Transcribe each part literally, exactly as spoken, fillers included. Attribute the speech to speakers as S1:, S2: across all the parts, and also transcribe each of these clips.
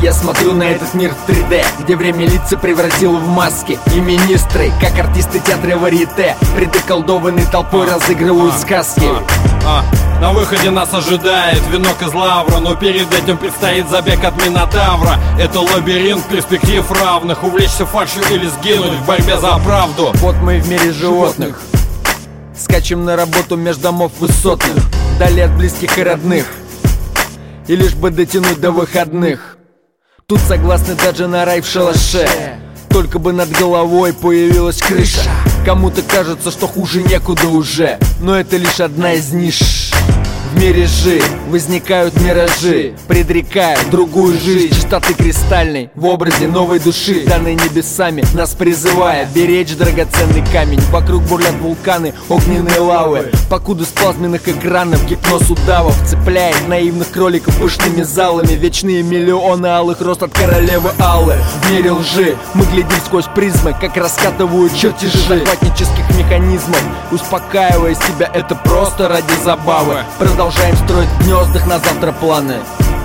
S1: Я смотрю на этот мир в три дэ, где время лица превратило в маски. И министры, как артисты театра варьете, пред околдованной толпой разыгрывают сказки.
S2: А, на выходе нас ожидает венок из лавра, но перед этим предстоит забег от Минотавра. Это лабиринт перспектив равных, увлечься фальшью или сгинуть в борьбе за правду.
S1: Вот мы в мире животных, скачем на работу меж домов высотных, вдали от близких и родных, и лишь бы дотянуть до выходных. Тут согласны даже на рай в шалаше, только бы над головой появилась крыша. Кому-то кажется, что хуже некуда уже, но это лишь одна из ниш. В мире же возникают миражи, предрекая другую жизнь чистоты кристальной в образе новой души, данной небесами, нас призывая беречь драгоценный камень. Вокруг бурлят вулканы, огненные лавы, покуда с плазменных экранов гипноз удавов цепляет наивных кроликов пышными залами. Вечные миллионы алых рост от королевы Аллы. В мире лжи мы глядим сквозь призмы, как раскатывают чертежи захватнических механизмов, успокаивая себя, это просто ради забавы. Продолжаем строить в гнездах на завтра планы.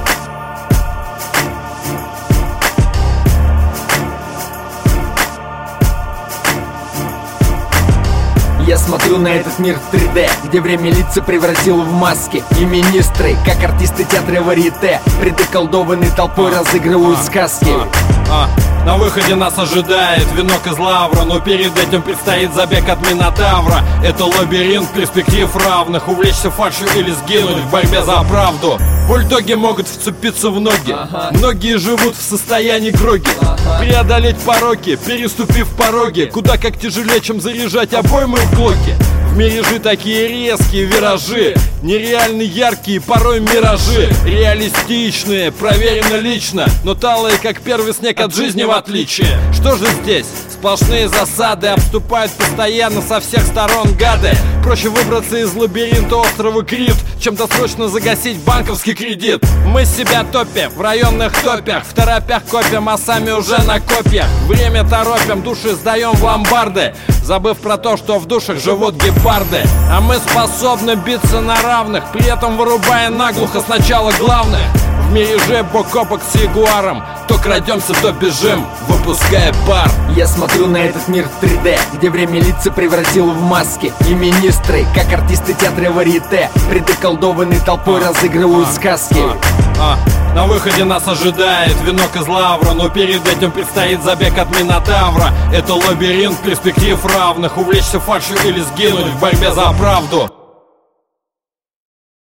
S1: Я смотрю на этот мир в три дэ, где время лица превратило в маски. И министры, как артисты театра варьете, пред околдованной толпой разыгрывают сказки.
S2: А, на выходе нас ожидает венок из лавра, но перед этим предстоит забег от Минотавра. Это лабиринт перспектив равных, увлечься фальшью или сгинуть в борьбе за правду. Бульдоги могут вцепиться в ноги, ага. Многие живут в состоянии гроги, ага. Преодолеть пороки, переступив пороги, куда как тяжелее, чем заряжать обоймы в глоки. В мире же такие резкие виражи, нереально яркие, порой миражи. Реалистичные, проверено лично, но талые, как первый снег от жизни в отличие. Что же здесь? Сплошные засады, обступают постоянно со всех сторон гады. Проще выбраться из лабиринта острова Крит, чем досрочно загасить банковский кредит. Мы себя топим в районных топях, в торопях копим, а сами уже на копьях. Время торопим, души сдаем в ломбарды, забыв про то, что в душах живут гепарды. А мы способны биться на равных, при этом вырубая наглухо сначала главных. В мире же бок о бок с ягуаром, то крадемся, то бежим, выпуская пар.
S1: Я смотрю на этот мир в три дэ, где время лица превратило в маски. И министры, как артисты театра варьете, пред околдованной толпой а, разыгрывают а, сказки.
S2: а, а. На выходе нас ожидает венок из лавра, но перед этим предстоит забег от Минотавра. Это лабиринт перспектив равных, увлечься фальшью или сгинуть в борьбе за правду.